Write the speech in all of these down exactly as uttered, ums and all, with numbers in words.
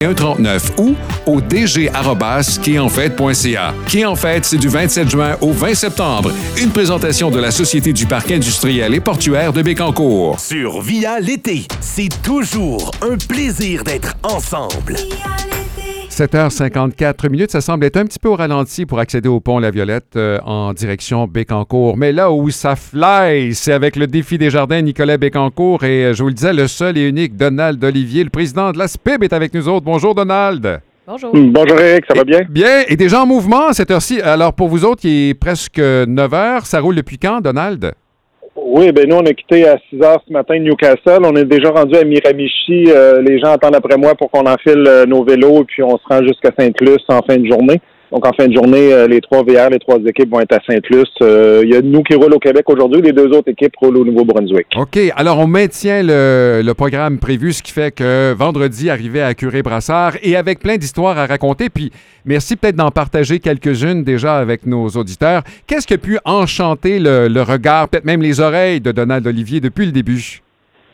un trente-neuf ou au d g arobase quai en fête point c a. Quai en fête, c'est du vingt-sept juin au vingt septembre. Une présentation de la Société du parc industriel et portuaire de Bécancour. Sur Via l'été, c'est toujours un plaisir d'être ensemble. sept heures cinquante-quatre minutes, ça semble être un petit peu au ralenti pour accéder au pont La Violette euh, en direction Bécancour. Mais là où ça fly, c'est avec le défi des jardins Nicolet Bécancour et euh, je vous le disais, le seul et unique Donald Olivier, le président de la S P I B est avec nous autres. Bonjour Donald. Bonjour. Bonjour Eric, ça va bien? Et, bien, et déjà en mouvement à cette heure-ci. Alors pour vous autres, il est presque neuf heures. Ça roule depuis quand, Donald? Oui, ben nous, on a quitté à six heures ce matin de Newcastle. On est déjà rendu à Miramichi. Euh, les gens attendent après moi pour qu'on enfile euh, nos vélos et puis on se rend jusqu'à Sainte-Luce en fin de journée. Donc, en fin de journée, euh, les trois V R, les trois équipes vont être à Sainte-Luce. Euh, il y a nous qui roulent au Québec aujourd'hui. Les deux autres équipes roulent au Nouveau-Brunswick. OK. Alors, on maintient le, le programme prévu, ce qui fait que vendredi, arrivé à Curé-Brassard et avec plein d'histoires à raconter. Puis, merci peut-être d'en partager quelques-unes déjà avec nos auditeurs. Qu'est-ce qui a pu enchanter le, le regard, peut-être même les oreilles de Donald Olivier depuis le début?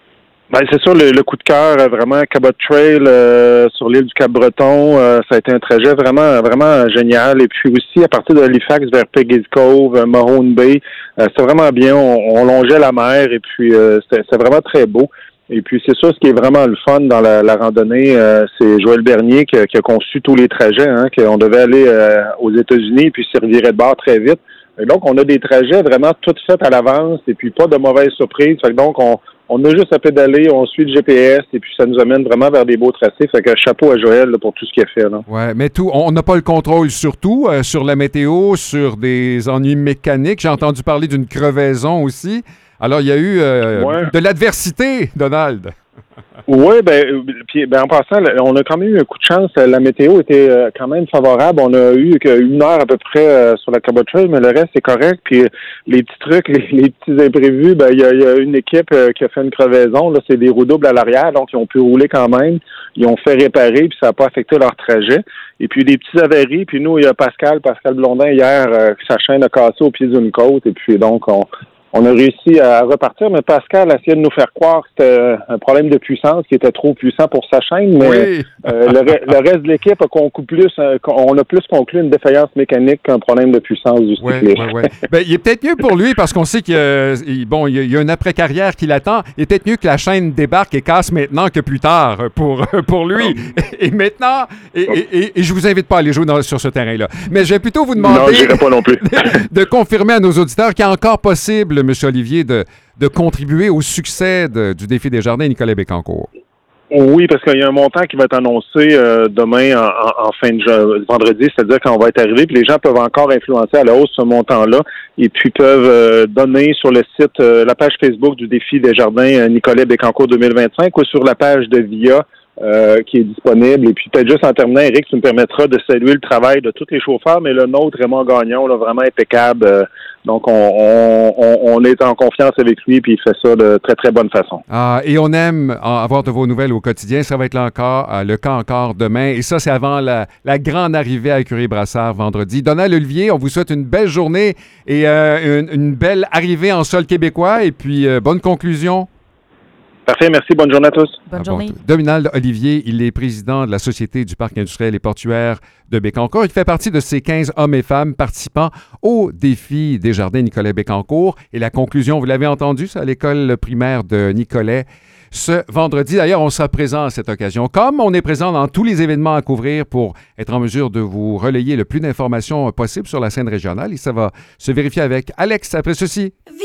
Ben c'est sûr, le, le coup de cœur, vraiment, Cabot Trail euh, sur l'île du Cap-Breton, euh, ça a été un trajet vraiment vraiment génial. Et puis aussi, à partir de Halifax vers Peggy's Cove, Mahone Bay, euh, c'était vraiment bien. On, on longeait la mer et puis euh, c'était, c'était vraiment très beau. Et puis c'est ça, ce qui est vraiment le fun dans la, la randonnée, euh, c'est Joël Bernier qui a, qui a conçu tous les trajets, hein, qu'on devait aller euh, aux États-Unis et puis se revirer de bord très vite. Et donc, on a des trajets vraiment tout faits à l'avance et puis pas de mauvaises surprises. Fait que donc, on On a juste à pédaler, on suit le G P S et puis ça nous amène vraiment vers des beaux tracés. Fait que chapeau à Joël là, pour tout ce qu'il a fait. Là. Ouais, mais tout, on n'a pas le contrôle sur tout, euh, sur la météo, sur des ennuis mécaniques. J'ai entendu parler d'une crevaison aussi. Alors, il y a eu euh, ouais. de l'adversité, Donald. Oui, ben, puis, ben, en passant, on a quand même eu un coup de chance. La météo était quand même favorable. On a eu qu'une heure à peu près sur la Cabot Trail, mais le reste, c'est correct. Puis les petits trucs, les, les petits imprévus, ben, il y a, y a une équipe qui a fait une crevaison. Là, c'est des roues doubles à l'arrière, donc ils ont pu rouler quand même. Ils ont fait réparer, puis ça n'a pas affecté leur trajet. Et puis des petits avaries. Puis nous, il y a Pascal, Pascal Blondin, hier, euh, sa chaîne a cassé au pied d'une côte. Et puis donc, on... On a réussi à repartir, mais Pascal a essayé de nous faire croire que c'était un problème de puissance, qui était trop puissant pour sa chaîne, mais oui. euh, le, re- le reste de l'équipe a conclu plus, euh, on a plus conclu une défaillance mécanique qu'un problème de puissance du ouais, cycliste. ouais, ouais. Ben, il est peut-être mieux pour lui parce qu'on sait qu'il y a, bon, il y a une après-carrière qui l'attend. Il est peut-être mieux que la chaîne débarque et casse maintenant que plus tard pour, pour lui. Et maintenant, et, et, et, et je vous invite pas à aller jouer dans, sur ce terrain-là. Mais je vais plutôt vous demander non, j'irai pas non plus. de, de confirmer à nos auditeurs qu'il est encore possible, M. Olivier, de, de contribuer au succès de, du défi des jardins Nicolet Bécancour. Oui, parce qu'il y a un montant qui va être annoncé euh, demain en, en, en fin de jo- vendredi, c'est-à-dire qu'on va être arrivé, puis les gens peuvent encore influencer à la hausse ce montant-là, et puis peuvent euh, donner sur le site, euh, la page Facebook du défi des jardins euh, Nicolet Bécancour deux mille vingt-cinq ou sur la page de V I A euh, qui est disponible. Et puis peut-être juste en terminant, Eric, tu me permettras de saluer le travail de tous les chauffeurs, mais le nôtre, Raymond Gagnon, là, vraiment impeccable. Euh, Donc, on, on, on est en confiance avec lui, puis il fait ça de très, très bonne façon. Ah, et on aime avoir de vos nouvelles au quotidien. Ça va être là encore, euh, le cas encore demain. Et ça, c'est avant la, la grande arrivée à Curie-Brassard vendredi. Donald Olivier, on vous souhaite une belle journée et euh, une, une belle arrivée en sol québécois. Et puis, euh, bonne conclusion. Parfait, merci. Bonne journée à tous. Bonne Ah, journée. bon, Donald Olivier, il est président de la Société du parc industriel et portuaire de Bécancour. Il fait partie de ces quinze hommes et femmes participant au défi des jardins Nicolet Bécancour. Et la conclusion, vous l'avez entendu, c'est à l'école primaire de Nicolet ce vendredi. D'ailleurs, on sera présent à cette occasion. Comme on est présent dans tous les événements à couvrir pour être en mesure de vous relayer le plus d'informations possible sur la scène régionale. Et ça va se vérifier avec Alex après ceci.